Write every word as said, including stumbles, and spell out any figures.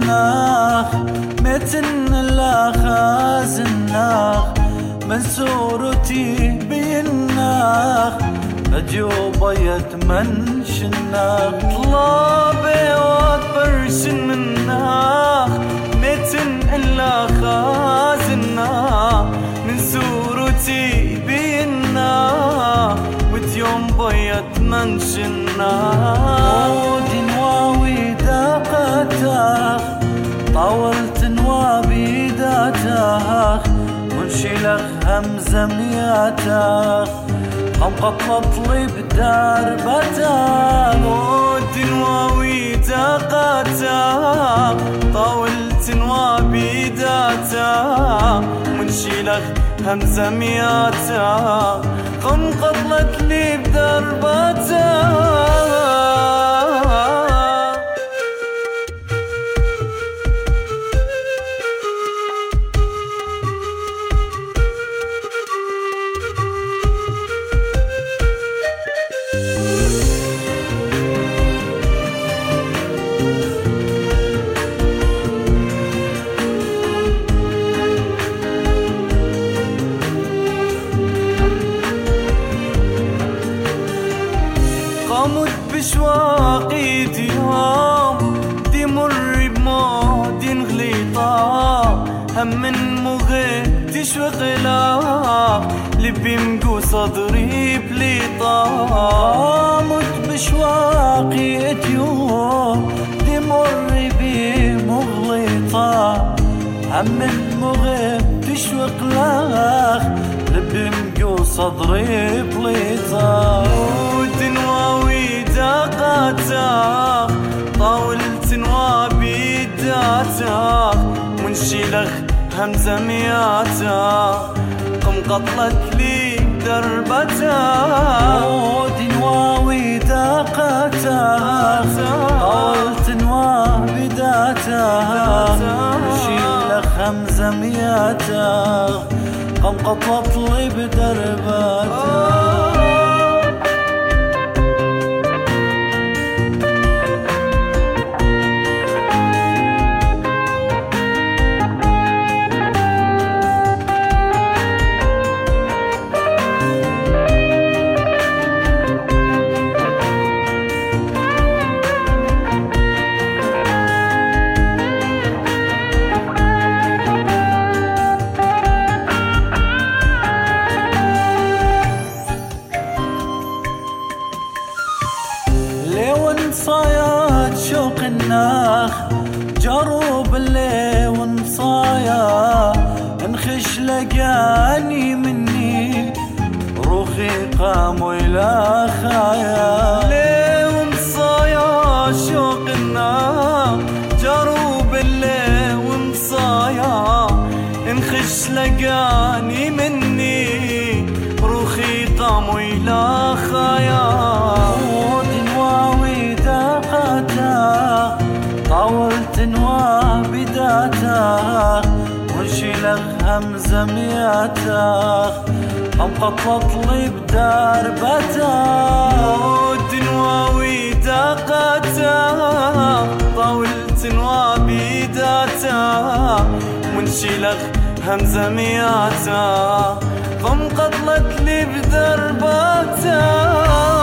الناخ متن الأخاز الناخ من سورتي بيناخ أجوبة يتمنش الناخ طلابي وبرش مناخ متن الأخاز الناخ من سورتي بيناخ وتيوم بيت منشنا ودين واوي داقتاخ طاولت نوابي داتاخ ونشيلخ همزة مياتاخ قم قطلطلي بدار بتاخ ودين واوي داقتاخ طاولت نوابي داتاخ ونشيلخ همزة مياتاخ قم قطلت لي بدربتها قامت بشواقي ديام دي مر بماضي غليطة هم من مغيب تشوغلا لبي مقو صدري بليطة قامت بشواقي ديام دي مر بي مغليطة هم من مغيب تشوغلا لبي مقو صدري بليطة ودنواوي داقاتاخ طاولت نوابي داتاخ ونشيلخ همزة مياتاخ قم قطلت لي دربتاخ ودنواوي داقاتاخ طاولت نوابي داتاخ ونشيلخ همزة مياتاخ قم قطلت لي بدربتاخ صايات شوق الناخ جروب اللي ونصايا انخش لقاني مني روخي قام ولا خايا ليه ونصايا شوق الناخ جروب اللي ونصايا انخش لقاني مني روخي قام ولا خايا طاولت نوابي داتاخ ونشيلخ همزة مياتاخ قم قطلت لي بدار بتاخ ودنواوي داقتاخ طاولت نوابي داتاخ ونشيلخ همزة مياتاخ قم قطلت لي بدار بتاخ